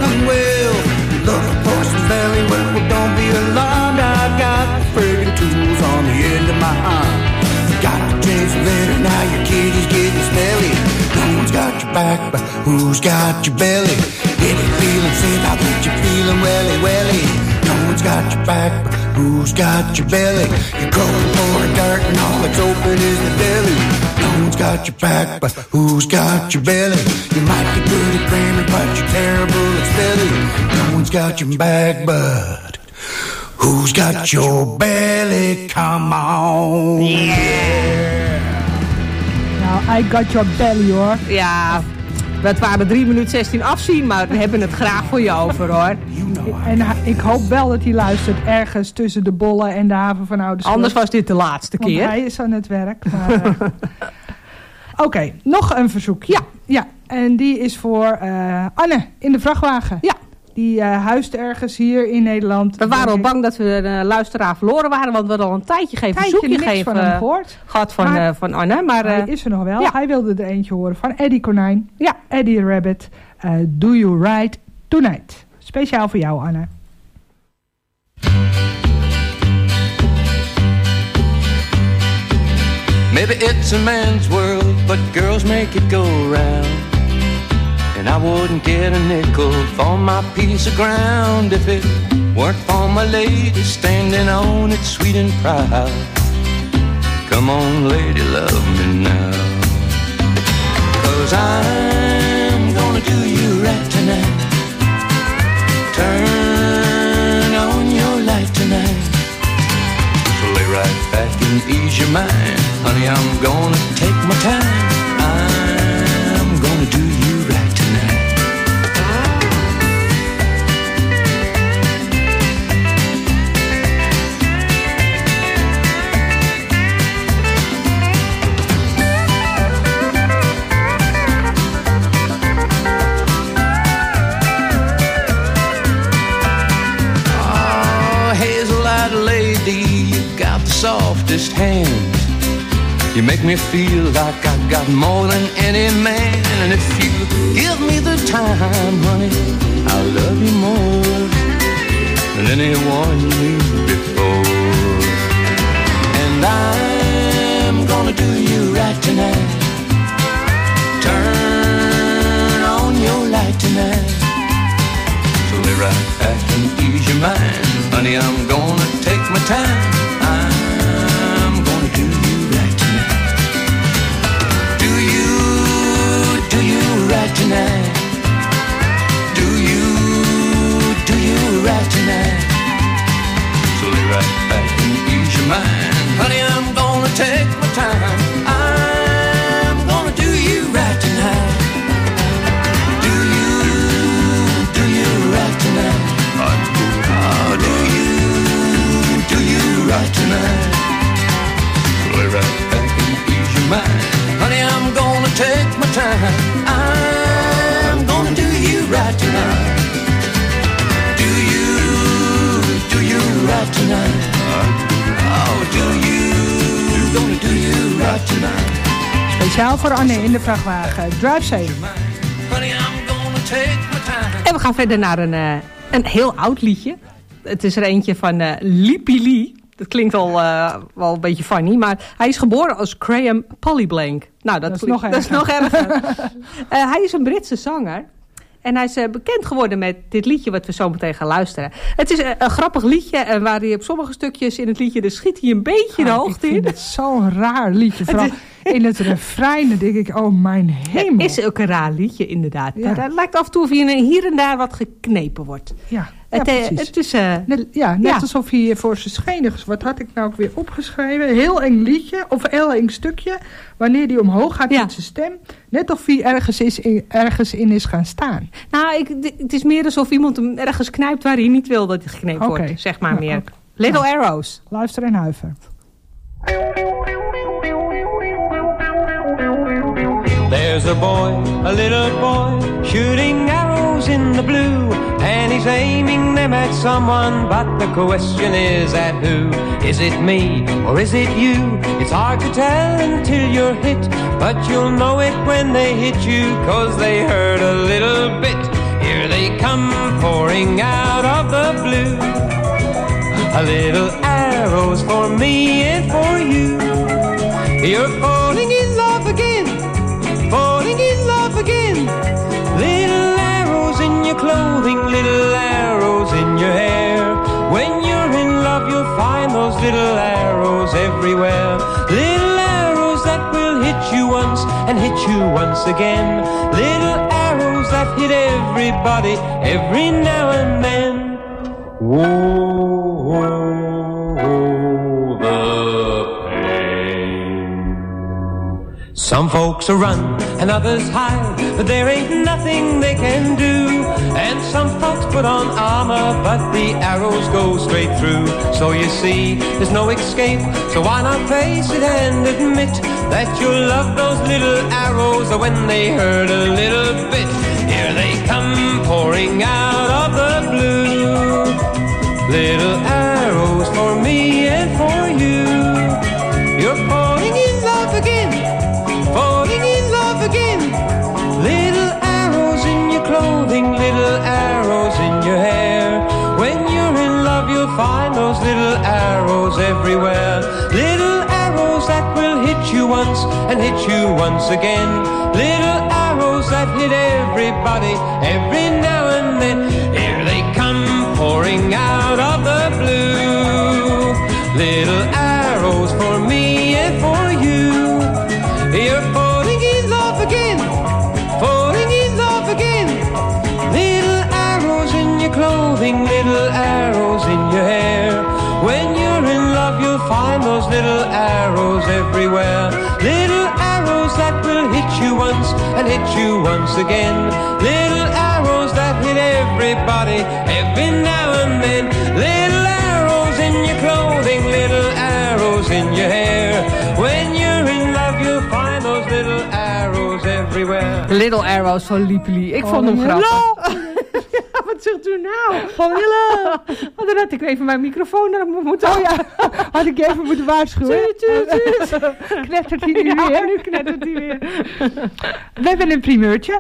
running well. Looking for some belly, well, well, don't be alarmed. I got the friggin' tools on the end of my arm. Got to change the letter, now your kitty's getting smelly. No one's got your back, but who's got your belly? If you're feeling sick, I'll get you feeling welly, welly. No one's got your back, but who's got your belly? You're going for a dart and all that's open is the deli. No one's got your back, but who's got your belly? You might be good at grammar, but you're terrible at spelling. No one's got your back, but who's got your belly? Come on. Yeah. Nou, I got your belly, hoor. Ja, dat waren drie minuten zestien afzien, maar we hebben het graag voor je over, hoor. En ik hoop wel dat hij luistert ergens tussen de bollen en de haven van Oudeschip. Anders was dit de laatste keer. Want hij is aan het werk. Maar, uh... Oké, okay, nog een verzoekje. Ja. Ja, en die is voor uh, Anne in de vrachtwagen. Ja. Die uh, huist ergens hier in Nederland. We waren al bang dat we de luisteraar verloren waren, want we hadden al een tijdje geen tijdje verzoekje gegeven, van hem gehoord. gehad van, uh, van Anne. Maar, uh, hij is er nog wel. Ja. Hij wilde er eentje horen van Eddie Konijn. Ja. Eddie Rabbit. Uh, Do You Ride Tonight. Speciaal voor jou, Anne. Maybe it's a man's world, but girls make it go round. And I wouldn't get a nickel for my piece of ground if it weren't for my lady standing on it sweet and proud. Come on, lady, love me now. 'Cause I'm gonna do you right tonight. Turn on your light tonight. So lay right back and ease your mind. Honey, I'm gonna take my time. I'm gonna do you right tonight. Oh, hazel-eyed lady, you got the softest hands. You make me feel like I've got more than any man. And if you give me the time, honey, I'll love you more than anyone knew before. And I'm gonna do you right tonight. Turn on your light tonight. So lay right back and ease your mind. Honey, I'm gonna take my time. I'm gonna do you right tonight. Right tonight. Do you, do you right tonight? So lay right back and ease your mind. Honey, I'm gonna take my time. I'm gonna do you right tonight. Do you, do you right tonight? Oh, do you, do you right tonight? So lay right back and ease your mind. Honey, I'm gonna take my time. I'm gonna do you right tonight. Do you, do you right tonight? Oh, do you, gonna do you right tonight? Speciaal voor Anne in de vrachtwagen. Drive safe. Honey, I'm gonna take my time. En we gaan verder naar een, uh, een heel oud liedje. Het is er eentje van uh, Lippy Lee. Dat klinkt al uh, wel een beetje funny, maar hij is geboren als Graham Pollyblank. Nou, dat, dat is nog erger. Dat is nog erger. uh, hij is een Britse zanger. En hij is uh, bekend geworden met dit liedje wat we zo meteen gaan luisteren. Het is uh, een grappig liedje uh, waar hij op sommige stukjes in het liedje, dus schiet hij een beetje de ah, hoogte in. Ik vind het zo'n raar liedje. Vooral in het refrein dan denk ik, oh mijn hemel. Het is ook een raar liedje, inderdaad. Ja. Het lijkt af en toe of hier, hier en daar wat geknepen wordt. Ja. Het, ja, uh, het is, uh, net, ja, net ja. alsof hij voor zijn schenen... Wat had ik nou ook weer opgeschreven? Heel eng liedje, of heel eng stukje. Wanneer hij omhoog gaat ja. met zijn stem. Net of hij ergens, is in, ergens in is gaan staan. Nou, ik, het is meer alsof iemand hem ergens knijpt waar hij niet wil dat hij geknepen okay. wordt. Zeg maar nou, meer. Okay. Little nou, Arrows. Luister en huiver. There's a boy, a little boy, shooting arrows in the blue, and he's aiming them at someone, but the question is at who? Is it me, or is it you? It's hard to tell until you're hit, but you'll know it when they hit you, 'cause they hurt a little bit. Here they come pouring out of the blue. A little arrows for me and for you. You're falling in love again, falling in love again. Little arrows in your clothing, little arrows in your hair. When you're in love, you'll find those little arrows everywhere. Little arrows that will hit you once and hit you once again. Little arrows that hit everybody every now and then. Whoa, whoa, whoa, the pain. Some folks are run and others hide, but there ain't nothing they can do. And some folks put on armor, but the arrows go straight through. So you see, there's no escape, so why not face it and admit that you love those little arrows when they hurt a little bit. Here they come pouring out of the blue. Little arrows for me and for you. You're falling in love again, falling in love again. Little arrows in your clothing, little arrows in your hair. When you're in love, you'll find those little arrows everywhere. Little arrows that will hit you once and hit you once again. Little arrows that hit everybody every now and then. Here they come pouring out of the blue. Little arrows for me and for you. You're falling in love again, falling in love again. Little arrows in your clothing, little arrows in your hair. When you're in love, you'll find those little arrows everywhere. Little arrows that will hit you once and hit you once again. Little arrows that hit everybody every now and then. Little arrows in your clothing, little arrows in your hair. When you're in love, you'll find those little arrows everywhere. Little Arrows van Liepeli. Ik vond hem grappig. Wat zegt u nou? Van Hille. Oh, dan had ik even mijn microfoon naar me moeten. Oh ja, had ik even moeten waarschuwen. Knettert hij nu ja, weer? nu knettert hij weer. We hebben een primeurtje.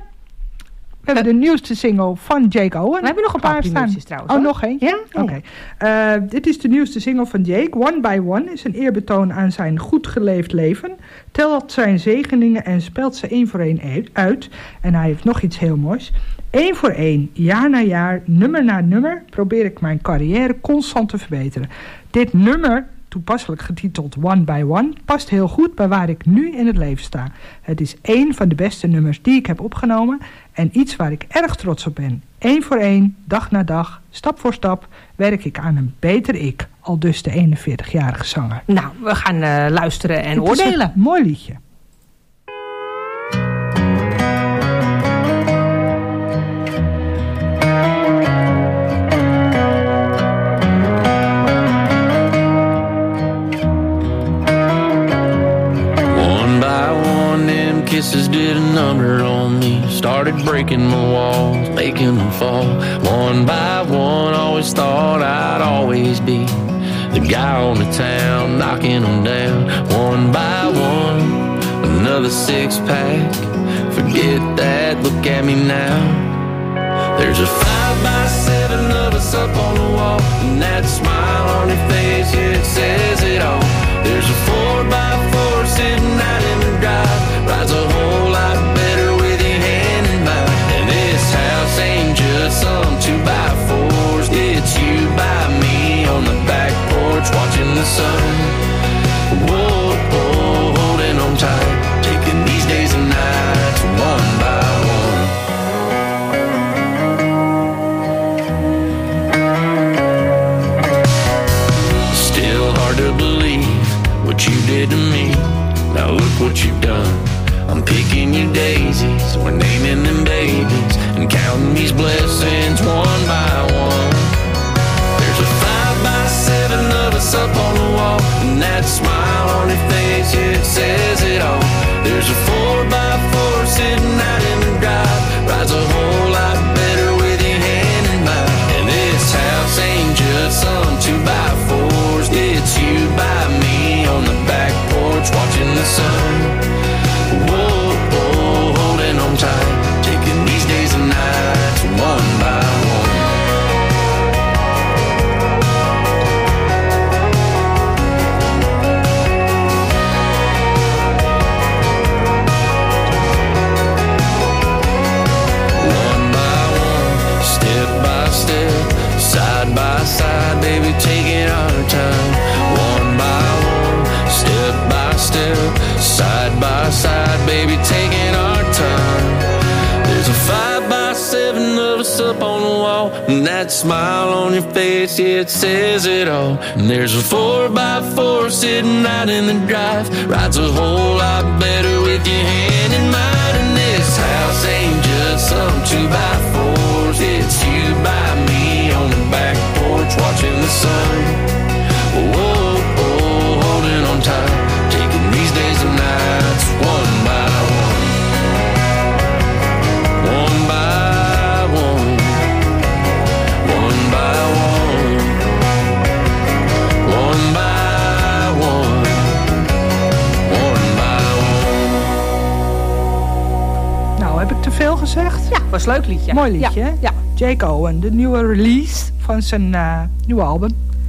We hebben de nieuwste single van Jake Owen. We hebben nog een paar primeurtjes trouwens. Oh, hoor. nog één? Ja? Oké. Okay. Uh, dit is de nieuwste single van Jake. One by One is een eerbetoon aan zijn goed geleefd leven. Telt zijn zegeningen en spelt ze één voor één uit. En hij heeft nog iets heel moois. Eén voor één, jaar na jaar, nummer na nummer, probeer ik mijn carrière constant te verbeteren. Dit nummer, toepasselijk getiteld One by One, past heel goed bij waar ik nu in het leven sta. Het is één van de beste nummers die ik heb opgenomen en iets waar ik erg trots op ben. Eén voor één, dag na dag, stap voor stap, werk ik aan een beter ik. Al dus de eenenveertigjarige zanger. Nou, we gaan uh, luisteren en het oordelen. Is een mooi liedje. Kisses did a number on me. Started breaking my walls, making them fall. One by one, always thought I'd always be the guy on the town, knocking them down. One by one, another six pack. Forget that, look at me now. There's a five by seven of us up on the wall, and that smile on your face, yeah, it says it all. There's a four by four sitting out in the drive. Rides a whole lot better with your hand in mine. And this house ain't just some two by fours. It's you by me on the back porch watching the sun. Whoa, whoa, holding on tight, taking these days and nights one by one. step, side by side, baby, taking our time. One by one, step by step, side by side, baby, taking our time. There's a five by seven of us up on the wall, and that smile on your face, yeah, it says it all. And there's a four by four sitting out in the drive, rides a whole lot better with your hand in mine. And this house ain't just some two by fours, it's you by me on the back porch watching the sun. Whoa, oh, holding on tight, taking these days and nights one by one. One by one, one by one, one by one, one by one. Nou, heb ik te veel gezegd? Ja, was een leuk liedje. Mooi liedje, ja. hè? Ja. Jake Owen, de nieuwe release van zijn uh, nieuwe album.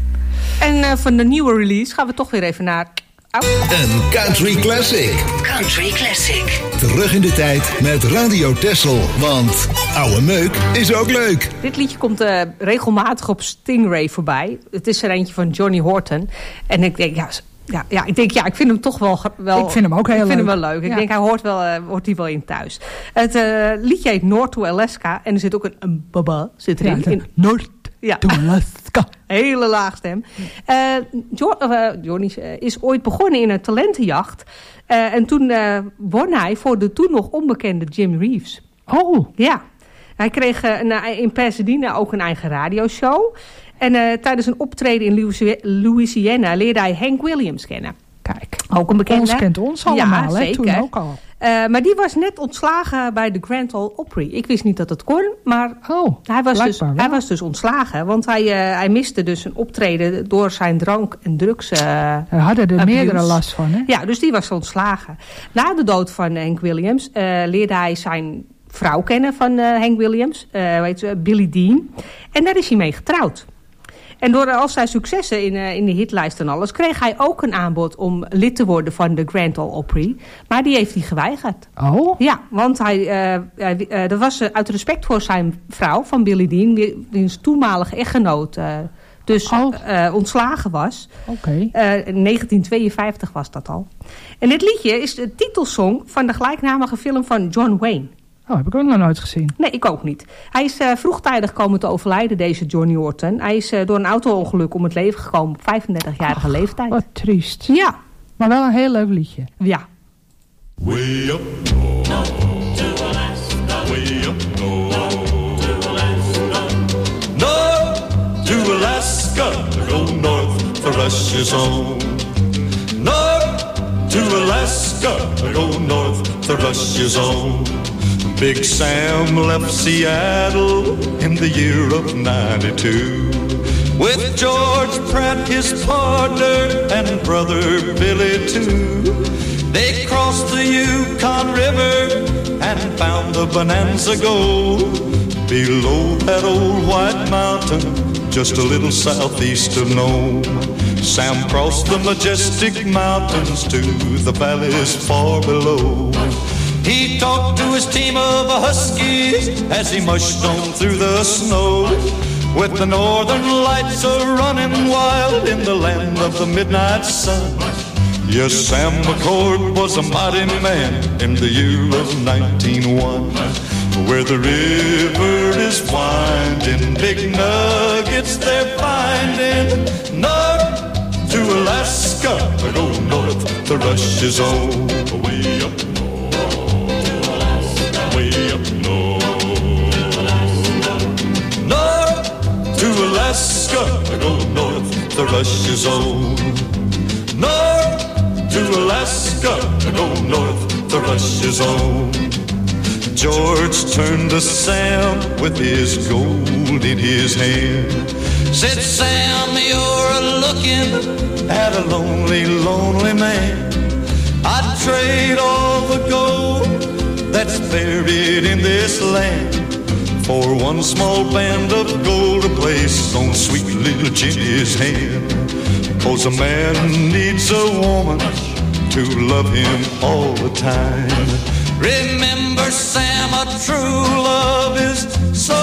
En uh, van de nieuwe release gaan we toch weer even naar... Oh. Een country classic. Country classic. Terug in de tijd met Radio Texel. Want oude meuk is ook leuk. Dit liedje komt uh, regelmatig op Stingray voorbij. Het is er eentje van Johnny Horton. En ik denk, ja... Ja, ja, ik denk, ja, ik vind hem toch wel... wel ik vind hem ook heel ik leuk. Ik vind hem wel leuk. Ik ja. denk, hij hoort, wel, uh, hoort hier wel in thuis. Het uh, liedje heet North to Alaska. En er zit ook een, een baba zit erin. Ja, in, North ja. to Alaska. Hele laag stem. Uh, jo- uh, Johnny uh, is ooit begonnen in een talentenjacht. Uh, en toen uh, won hij voor de toen nog onbekende Jim Reeves. Oh. Ja. Hij kreeg uh, een, in Pasadena ook een eigen radioshow. En uh, tijdens een optreden in Louisiana leerde hij Hank Williams kennen. Kijk, ook een bekende. Ons kent ons allemaal, ja, hè? Zeker. Toen ook al. Uh, maar die was net ontslagen bij de Grand Ole Opry. Ik wist niet dat het kon, maar oh, hij, was dus, hij was dus ontslagen. Want hij, uh, hij miste dus een optreden door zijn drank- en drugs. Uh, Hij hadden er abuse. meerdere last van, hè? Ja, dus die was ontslagen. Na de dood van Hank Williams uh, leerde hij zijn vrouw kennen van uh, Hank Williams. Uh, weet je, Billie Dean. En daar is hij mee getrouwd. En door al zijn successen in, uh, in de hitlijst en alles... kreeg hij ook een aanbod om lid te worden van de Grand Ole Opry. Maar die heeft hij geweigerd. Oh? Ja, want hij, uh, hij, uh, dat was uh, uit respect voor zijn vrouw van Billie Dean... die, wiens toenmalige echtgenoot uh, dus oh. uh, ontslagen was. Oké. Okay. Uh, in negentien tweeënvijftig was dat al. En dit liedje is de titelsong van de gelijknamige film van John Wayne. Oh, heb ik ook nog nooit gezien. Nee, ik ook niet. Hij is uh, vroegtijdig komen te overlijden, deze Johnny Horton. Hij is uh, door een auto-ongeluk om het leven gekomen op vijfendertigjarige leeftijd. Wat triest. Ja. Maar wel een heel leuk liedje. Ja. Way up north, to Alaska. Way up north, to Alaska. North to Alaska, go north for Russia's own. North to Alaska, go north for Russia's own. Big Sam left Seattle in the year of ninety-two with George Pratt, his partner, and brother Billy too. They crossed the Yukon River and found the Bonanza Gold below that old white mountain just a little southeast of Nome. Sam crossed the majestic mountains to the valleys far below. He talked to his team of huskies as he mushed on through the snow, with the northern lights a-running wild in the land of the midnight sun. Yes, Sam McCord was a mighty man in the year of nineteen oh one, where the river is winding, big nuggets they're finding. North to Alaska, go north to Russia's own. Way up Alaska, go north to Russia's own. North to Alaska, go north to Russia's own. George turned to Sam with his gold in his hand. Said, Sam, you're looking at a lonely, lonely man. I'd trade all the gold that's buried in this land for one small band of gold to place on sweet little Jenny's hand. Cause a man needs a woman to love him all the time. Remember, Sam, a true love is so hard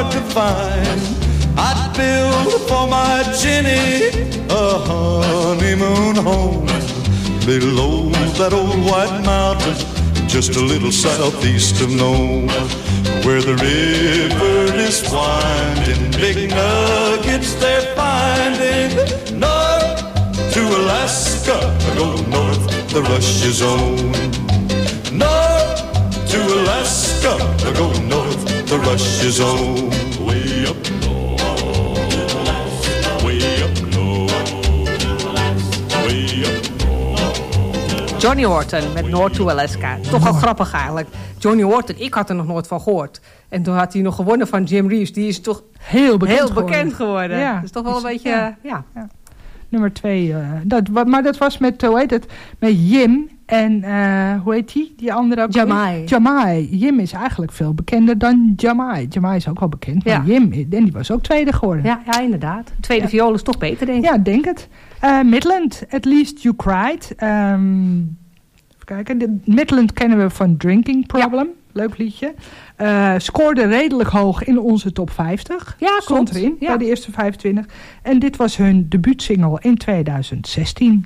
hard to find. I'd build for my Jenny a honeymoon home below that old white mountain, just a little southeast of Nome, where the river is winding, big nuggets they're finding. North to Alaska, go north, the Russia zone. North to Alaska, go north, the Russia zone. Way up north, way up north, way up. Johnny Horton met North to Alaska. Toch wel grappig eigenlijk. Johnny Horton, ik had er nog nooit van gehoord. En toen had hij nog gewonnen van Jim Reeves. Die is toch heel bekend heel geworden. Bekend geworden. Ja, dat is toch wel een beetje... Ja. Ja. Ja. Nummer twee. Uh, dat, maar dat was met, hoe heet het, met Jim en, uh, hoe heet die? Die andere ook. Jamai. Jamai. Jim is eigenlijk veel bekender dan Jamai. Jamai is ook wel bekend. Maar ja. Jim, en die was ook tweede geworden. Ja, ja inderdaad. Tweede ja. viool is toch beter, denk ik. Ja, denk het. Uh, Midland, At Least You Cried. Um, even kijken. De Midland kennen we van Drinking Problem. Ja. Leuk liedje. Uh, scoorde redelijk hoog in onze top vijftig. Ja, stond klopt. erin, ja. Bij de eerste vijfentwintig. En dit was hun debuutsingle in tweeduizend zestien.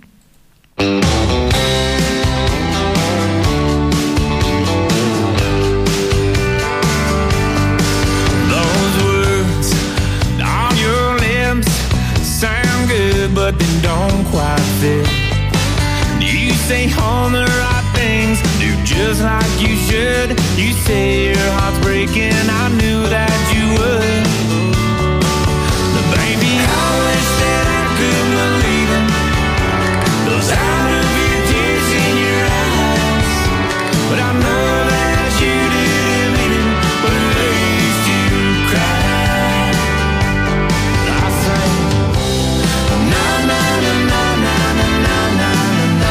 Those words on your lips sound good, but they don't quite fit. You say all the right things, do just like you should. You say your heart's breaking, I knew that you would. But baby, I wish that I could believe it. Those out of your tears in your eyes. But I know that you didn't mean it, but at least you cried. I sang, na na na na na na na na na.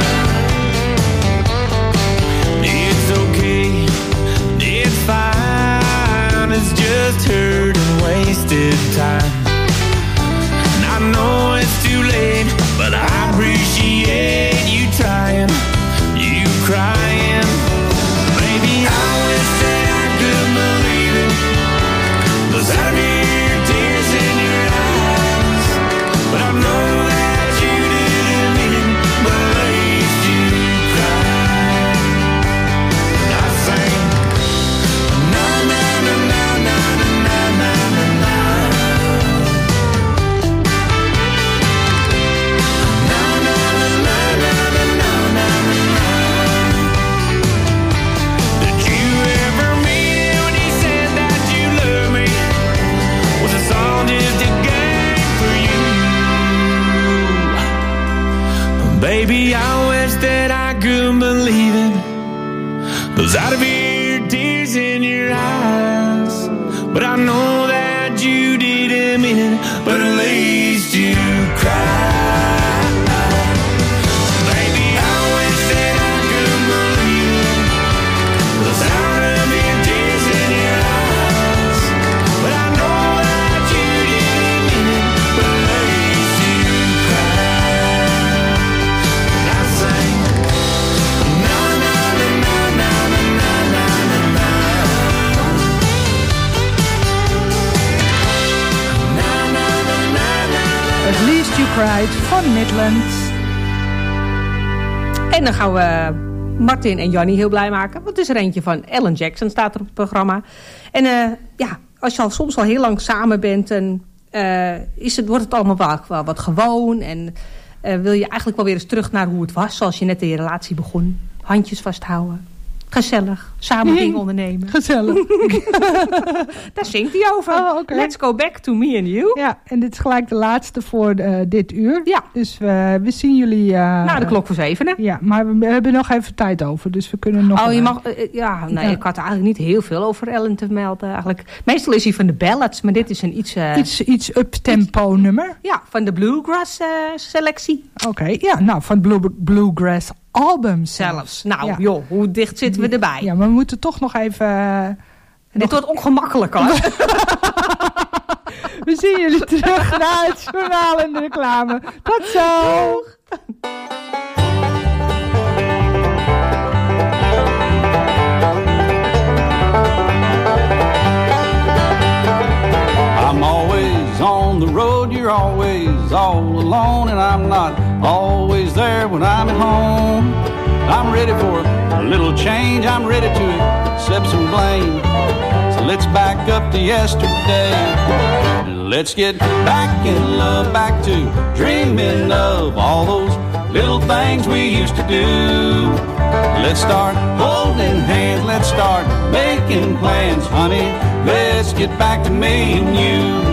It's okay, it's fine, it's just hurt and wasted time. And I know it's too late, but I appreciate you trying, you crying. Baby, I wish that I could believe it. Those out of your tears in your eyes. But I know that you didn't mean it, but at least you cried. And I sang, na na na na na na na na na. Na na na na na na na na. Did you ever mean it when you said that you love me? Was this all just a game for you? Baby, I wish that I could believe it. Those out of your tears in your eyes. But I know that you didn't mean it, but at least you cried. Baby, I wish that I could believe it. Those out of your tears in your eyes. But I know that you didn't mean it, but at least you cried. And I sang, na na na na na na na na na. At Least You Cried van Midland. En dan gaan we Martin en Jannie heel blij maken. Want het is er eentje van Alan Jackson, staat er op het programma. En uh, ja, als je al soms al heel lang samen bent, en, uh, is het, wordt het allemaal wel, wel wat gewoon. En uh, wil je eigenlijk wel weer eens terug naar hoe het was, zoals je net in je relatie begon. Handjes vasthouden. Gezellig. Samen dingen ondernemen. Gezellig. Daar zingt hij over. Oh, okay. Let's go back to me and you. Ja, en dit is gelijk de laatste voor uh, dit uur. Ja. Dus uh, we zien jullie... Uh, Na de klok voor zeven, hè? Ja, maar we, we hebben nog even tijd over. Dus we kunnen nog... Oh, je mag... Uh, ja, nee, ja. Ik had eigenlijk niet heel veel over Ellen te melden. Eigenlijk. Meestal is hij van de ballads, maar dit is een iets... Uh, iets iets up-tempo iets, nummer. Ja, van de bluegrass uh, selectie. Oké, okay, ja, nou, van Blue, Bluegrass album zelfs. zelfs. Nou, ja. joh, hoe dicht zitten we erbij? Ja, maar we moeten toch nog even... Uh, Dit nog... wordt ongemakkelijk, hoor. We zien jullie terug na het journaal en de reclame. Tot zo! Doeg. on the road, you're always all alone, and I'm not always there when I'm at home. I'm ready for a little change, I'm ready to accept some blame. So let's back up to yesterday. Let's get back in love, back to dreaming of all those little things we used to do. Let's start holding hands, let's start making plans, honey. Let's get back to me and you.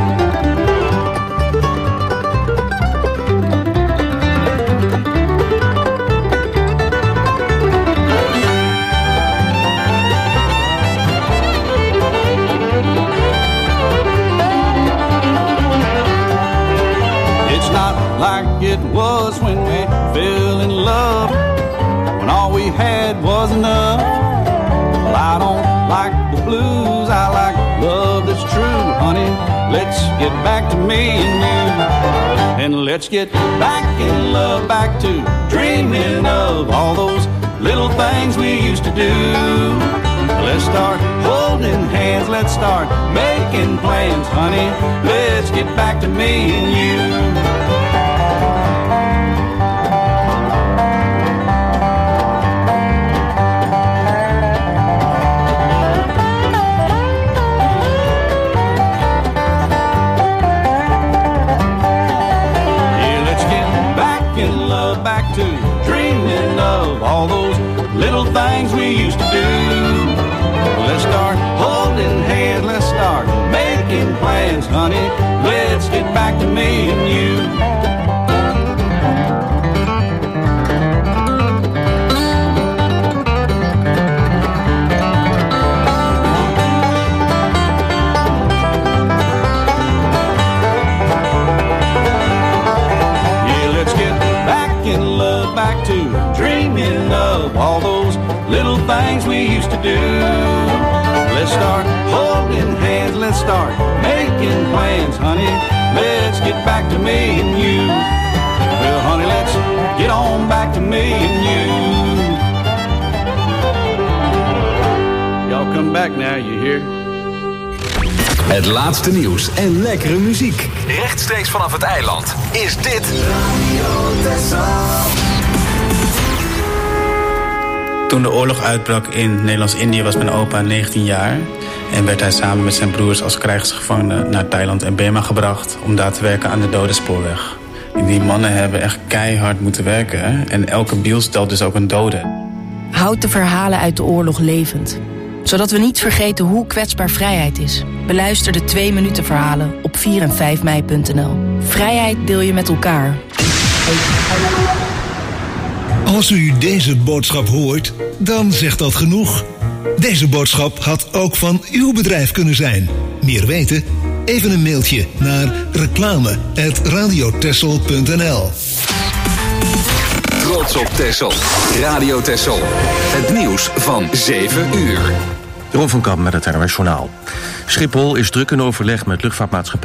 Like it was when we fell in love, when all we had was enough. Well, I don't like the blues, I like love that's true, honey. Let's get back to me and you, and let's get back in love, back to dreaming of all those little things we used to do. Let's start holding hands, let's start making plans, honey. Let's get back to me and you. Back to dreaming of all those little things we used to do. Let's start holding hands, let's start making plans, honey. Let's get back to me and you. Back to dreaming of all those little things we used to do. Let's start holding hands, let's start making plans, honey. Let's get back to me and you. Well, honey, let's get on back to me and you. Y'all come back now, you hear? Het laatste nieuws en lekkere muziek. Rechtstreeks vanaf het eiland is dit Radio Texel. Toen de oorlog uitbrak in Nederlands-Indië was mijn opa negentien jaar. En werd hij samen met zijn broers als krijgsgevangene naar Thailand en Burma gebracht om daar te werken aan de Dodenspoorweg. Die mannen hebben echt keihard moeten werken en elke biel stelt dus ook een dode. Houd de verhalen uit de oorlog levend. Zodat we niet vergeten hoe kwetsbaar vrijheid is. Beluister de twee minuten verhalen op vier en vijf mei punt n l. Vrijheid deel je met elkaar. Als u deze boodschap hoort, dan zegt dat genoeg. Deze boodschap had ook van uw bedrijf kunnen zijn. Meer weten? Even een mailtje naar reclame apenstaartje radiotexel punt n l. Trots op Texel. Radio Texel. Het nieuws van zeven uur. Ron van Kamp met het N O S Journaal. Schiphol is druk in overleg met luchtvaartmaatschappij